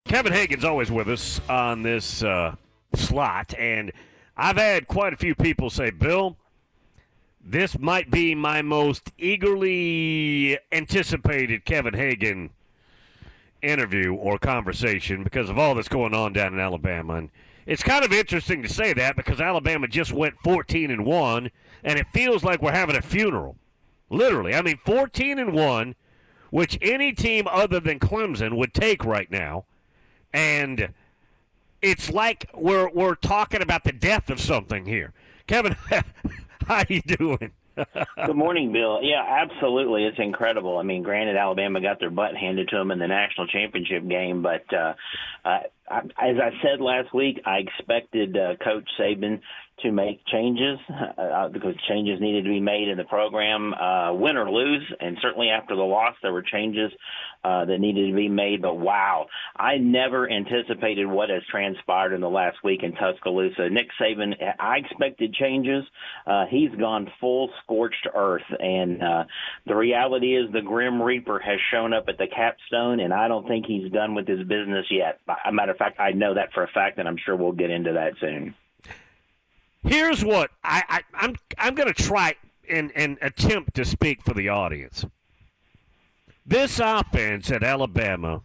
Kevin Hagan's always with us on this slot, and I've had quite a few people say, Bill, this might be my most eagerly anticipated Kevin Hagan interview or conversation because of all that's going on down in Alabama. And it's kind of interesting to say that because Alabama just went 14-1, and it feels like we're having a funeral. Literally. I mean, 14-1, which any team other than Clemson would take right now. And it's like we're talking about the death of something here. Kevin, how you doing? Good morning, Bill. Yeah, absolutely. It's incredible. I mean, granted, Alabama got their butt handed to them in the national championship game, but as I said last week, I expected Coach Saban to make changes because changes needed to be made in the program, win or lose. And certainly after the loss, there were changes that needed to be made. But, wow, I never anticipated what has transpired in the last week in Tuscaloosa. Nick Saban, I expected changes. He's gone full scorched earth. And the reality is the Grim Reaper has shown up at the capstone, and I don't think he's done with his business yet. As a matter of fact, I know that for a fact, and I'm sure we'll get into that soon. Here's what I'm going to try and attempt to speak for the audience. This offense at Alabama,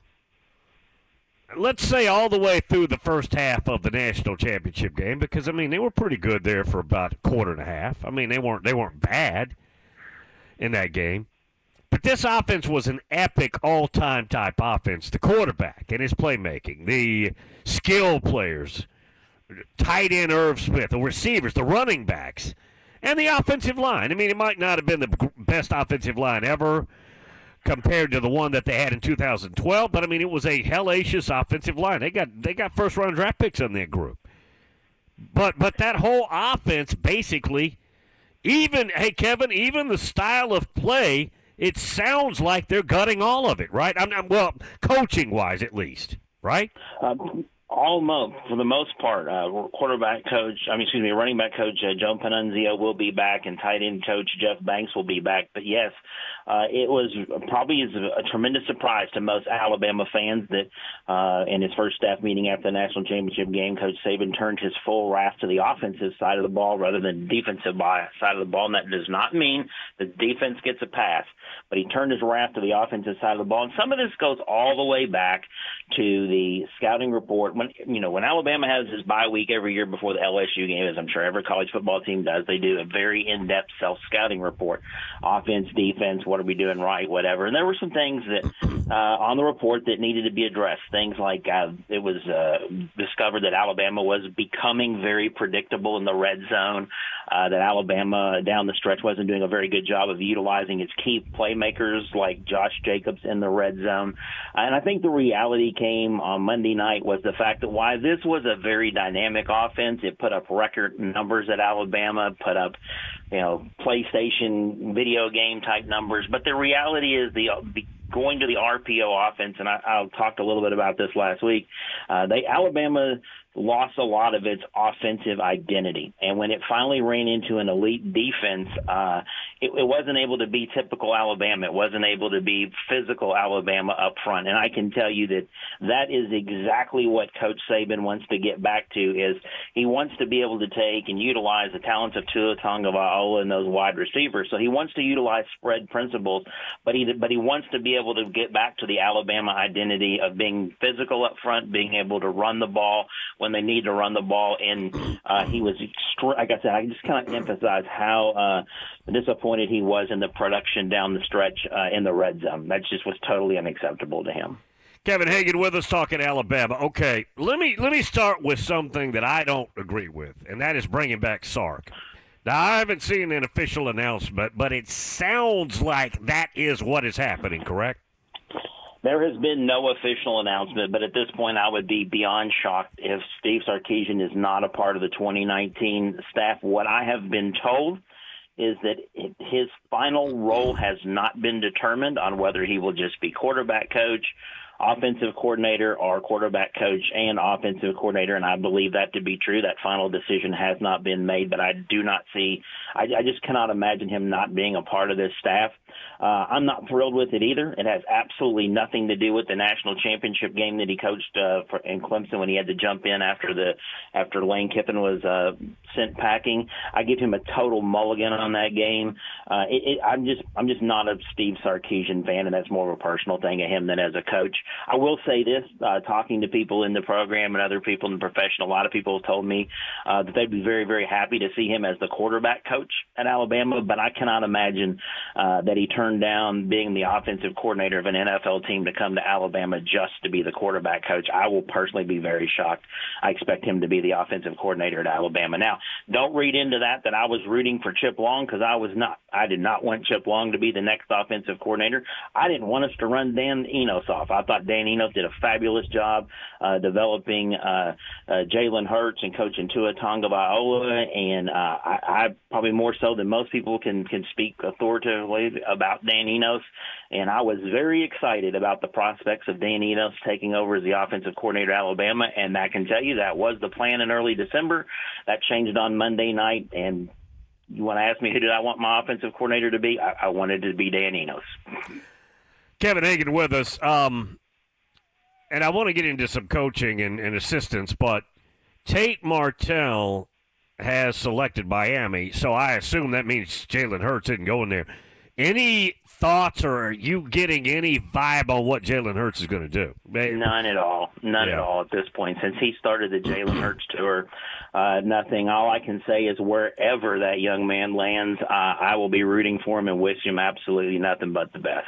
let's say all the way through the first half of the national championship game, because I mean they were pretty good there for about a quarter and a half. I mean they weren't bad in that game. But this offense was an epic all-time type offense. The quarterback and his playmaking, the skill players, tight end Irv Smith, the receivers, the running backs, and the offensive line. I mean, it might not have been the best offensive line ever compared to the one that they had in 2012, but I mean, it was a hellacious offensive line. They got first-round draft picks on that group. But that whole offense basically, even the style of play, it sounds like they're gutting all of it, right? Well, coaching-wise at least, right? Almost, for the most part, running back coach Joe Panunzio will be back, and tight end coach Jeff Banks will be back. But yes, it was probably a tremendous surprise to most Alabama fans that in his first staff meeting after the national championship game, Coach Saban turned his full wrath to the offensive side of the ball rather than the defensive side of the ball. And that does not mean the defense gets a pass, but he turned his wrath to the offensive side of the ball. And some of this goes all the way back to the scouting report. When Alabama has his bye week every year before the LSU game, as I'm sure every college football team does, they do a very in-depth self-scouting report. Offense, defense, what are we doing right, whatever. And there were some things that on the report that needed to be addressed. Things like it was discovered that Alabama was becoming very predictable in the red zone, that Alabama down the stretch wasn't doing a very good job of utilizing its key playmakers like Josh Jacobs in the red zone. And I think the reality came on Monday night was the fact that why this was a very dynamic offense. It put up record numbers at Alabama, put up, PlayStation video game type numbers. But the reality is going to the RPO offense, and I talked a little bit about this last week. Alabama lost a lot of its offensive identity, and when it finally ran into an elite defense, it wasn't able to be typical Alabama. It wasn't able to be physical Alabama up front, and I can tell you that is exactly what Coach Saban wants to get back to. Is he wants to be able to take and utilize the talents of Tua Tagovailoa and those wide receivers. So he wants to utilize spread principles, but he wants to be able to get back to the Alabama identity of being physical up front, being able to run the ball when they need to run the ball. And he was, like I said, I just kind of emphasize how disappointed he was in the production down the stretch in the red zone. That just was totally unacceptable to him. Kevin Hagan with us talking Alabama. Okay, let me start with something that I don't agree with, and that is bringing back Sark. Now, I haven't seen an official announcement, but it sounds like that is what is happening, correct? There has been no official announcement, but at this point I would be beyond shocked if Steve Sarkisian is not a part of the 2019 staff. What I have been told is that his final role has not been determined on whether he will just be quarterback coach offensive coordinator or quarterback coach and offensive coordinator, and I believe that to be true. That final decision has not been made, but I just cannot imagine him not being a part of this staff. I'm not thrilled with it either. It has absolutely nothing to do with the national championship game that he coached in Clemson when he had to jump in after Lane Kiffin was sent packing. I give him a total mulligan on that game. I'm just not a Steve Sarkisian fan, and that's more of a personal thing of him than as a coach. I will say this, talking to people in the program and other people in the profession, a lot of people have told me that they'd be very, very happy to see him as the quarterback coach at Alabama, but I cannot imagine that he turned down being the offensive coordinator of an NFL team to come to Alabama just to be the quarterback coach. I will personally be very shocked. I expect him to be the offensive coordinator at Alabama. Now, don't read into that I was rooting for Chip Long, because I was not. I did not want Chip Long to be the next offensive coordinator. I didn't want us to run Dan Enos off. I thought Dan Enos did a fabulous job developing Jalen Hurts and coaching Tua Tagovailoa, and I probably more so than most people can speak authoritatively about Dan Enos, and I was very excited about the prospects of Dan Enos taking over as the offensive coordinator at Alabama, and I can tell you that was the plan in early December. That changed on Monday night, and you want to ask me who did I want my offensive coordinator to be? I wanted it to be Dan Enos. Kevin Hagan with us, and I want to get into some coaching and assistants, but Tate Martell has selected Miami, so I assume that means Jalen Hurts isn't going there. Any thoughts, or are you getting any vibe on what Jalen Hurts is going to do? None at all. None at all at this point. Since he started the Jalen Hurts tour, nothing. All I can say is wherever that young man lands, I will be rooting for him and wish him absolutely nothing but the best.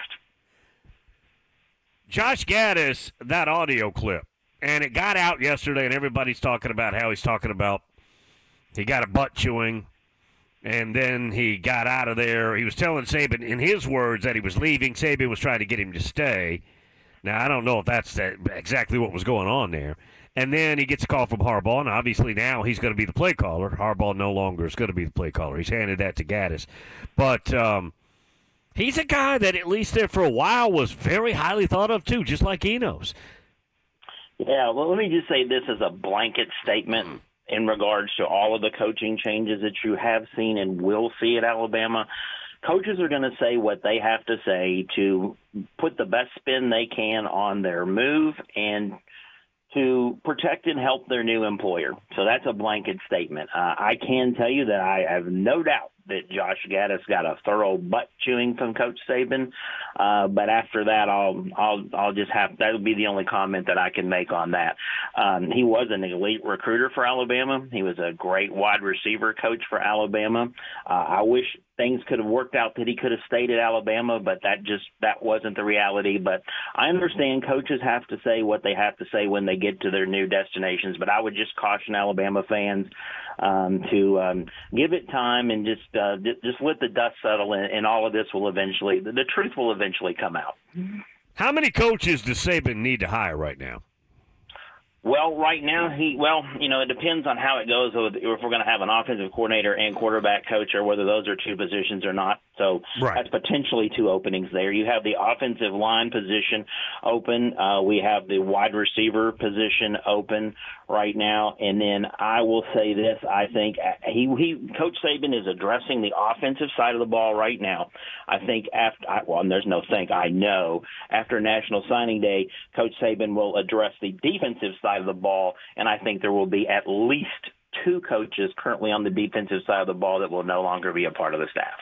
Josh Gaddis, that audio clip, and it got out yesterday, and everybody's talking about how he's talking about he got a butt chewing, and then he got out of there. He was telling Saban, in his words, that he was leaving. Saban was trying to get him to stay. Now, I don't know if that's exactly what was going on there. And then he gets a call from Harbaugh, and obviously now he's going to be the play caller. Harbaugh no longer is going to be the play caller. He's handed that to Gaddis. But he's a guy that at least there for a while was very highly thought of, too, just like Enos. Yeah, well, let me just say this as a blanket statement in regards to all of the coaching changes that you have seen and will see at Alabama. Coaches are going to say what they have to say to put the best spin they can on their move and to protect and help their new employer. So that's a blanket statement. I can tell you that I have no doubt that Josh Gaddis got a thorough butt chewing from Coach Saban. But after that, I'll just have, that would be the only comment that I can make on that. He was an elite recruiter for Alabama. He was a great wide receiver coach for Alabama. I wish things could have worked out that he could have stayed at Alabama, but that wasn't the reality. But I understand coaches have to say what they have to say when they get to their new destinations. But I would just caution Alabama fans to give it time and just let the dust settle, and all of this will eventually, the truth will eventually come out. How many coaches does Saban need to hire right now? Well, right now, it depends on how it goes, if we're going to have an offensive coordinator and quarterback coach, or whether those are two positions or not. So That's potentially two openings there. You have the offensive line position open. We have the wide receiver position open right now. And then I will say this, I think Coach Saban is addressing the offensive side of the ball right now. I think and there's no think, I know, after National Signing Day, Coach Saban will address the defensive side of the ball, and I think there will be at least two coaches currently on the defensive side of the ball that will no longer be a part of the staff.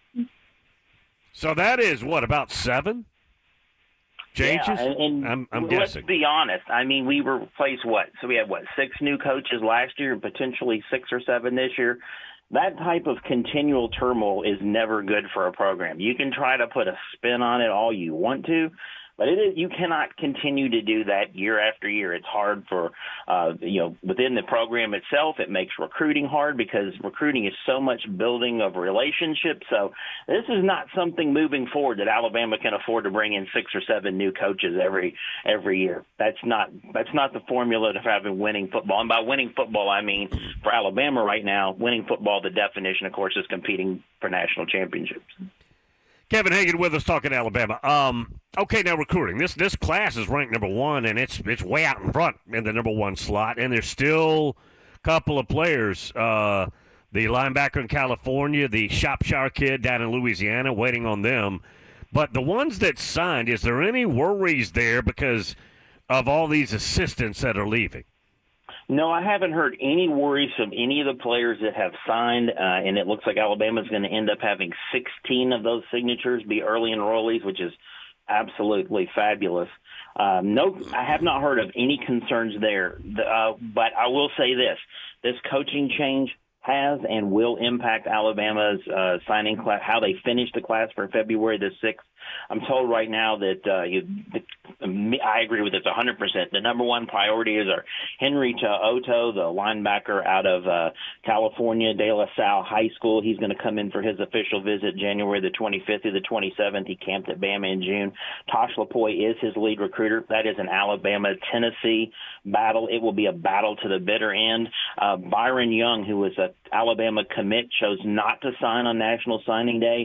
So that is, about 7 changes? Yeah, and I'm let's guessing. be honest. I mean, we replaced So we had, 6 new coaches last year and potentially 6 or 7 this year. That type of continual turmoil is never good for a program. You can try to put a spin on it all you want to, but you cannot continue to do that year after year. It's hard for, within the program itself. It makes recruiting hard because recruiting is so much building of relationships. So this is not something moving forward that Alabama can afford to bring in 6 or 7 new coaches every year. That's not the formula to having winning football. And by winning football, I mean for Alabama right now, winning football, the definition, of course, is competing for national championships. Kevin Hagan with us talking Alabama. Okay, now recruiting. This class is ranked number one, and it's way out in front in the number one slot. And there's still a couple of players. The linebacker in California, the Shropshire kid down in Louisiana, waiting on them. But the ones that signed, is there any worries there because of all these assistants that are leaving? No, I haven't heard any worries from any of the players that have signed, and it looks like Alabama's going to end up having 16 of those signatures be early enrollees, which is absolutely fabulous. No, I have not heard of any concerns there. But I will say this coaching change has and will impact Alabama's signing class, how they finish the class for February the 6th. I'm told right now that I agree with this 100%. The number one priority is our Henry Otto, the linebacker out of California, De La Salle High School. He's going to come in for his official visit January the 25th through the 27th. He camped at Bama in June. Tosh Lapoy is his lead recruiter. That is an Alabama-Tennessee battle. It will be a battle to the bitter end. Byron Young, who was an Alabama commit, chose not to sign on National Signing Day.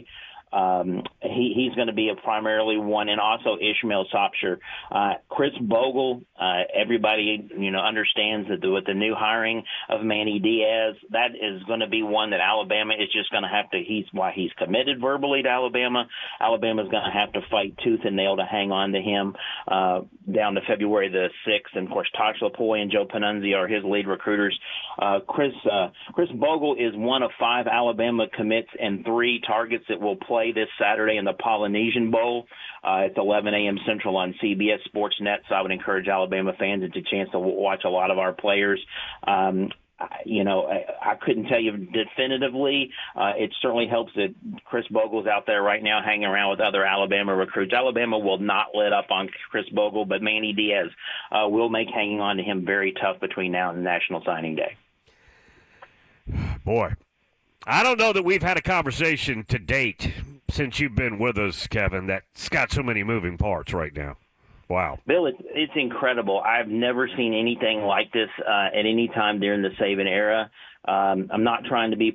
He's going to be a primarily one, and also Ishmael Sopsher. Chris Bogle, everybody understands that with the new hiring of Manny Diaz, that is going to be one that Alabama is just going to have to. He's committed verbally to Alabama. Alabama's going to have to fight tooth and nail to hang on to him down to February the 6th. And of course, Tosh Lapoy and Joe Panunzi are his lead recruiters. Chris Bogle is one of 5 Alabama commits and 3 targets that will play this Saturday in the Polynesian Bowl. It's 11 a.m. Central on CBS Sports Net, so I would encourage Alabama fans to get a chance to watch a lot of our players. I couldn't tell you definitively. It certainly helps that Chris Bogle's out there right now hanging around with other Alabama recruits. Alabama will not let up on Chris Bogle, but Manny Diaz will make hanging on to him very tough between now and National Signing Day. Boy, I don't know that we've had a conversation to date since you've been with us, Kevin, that's got so many moving parts right now. Wow. Bill, it's incredible. I've never seen anything like this at any time during the Saban era. I'm not trying to be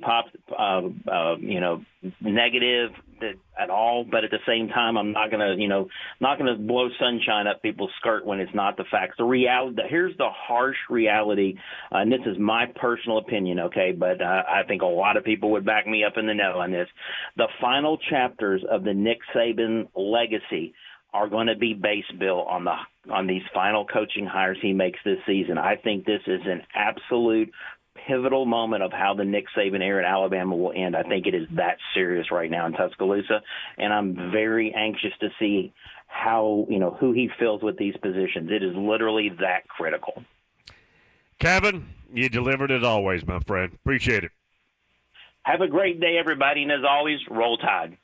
negative at all, but at the same time, I'm not gonna blow sunshine up people's skirt when it's not the facts. The reality. Here's the harsh reality, and this is my personal opinion, okay? But I think a lot of people would back me up in the know on this. The final chapters of the Nick Saban legacy are going to be based, Bill, on these final coaching hires he makes this season. I think this is an absolute pivotal moment of how the Nick Saban era at Alabama will end. I think it is that serious right now in Tuscaloosa, and I'm very anxious to see how, who he fills with these positions. It is literally that critical. Kevin, you delivered as always, my friend. Appreciate it. Have a great day, everybody, and as always, Roll Tide.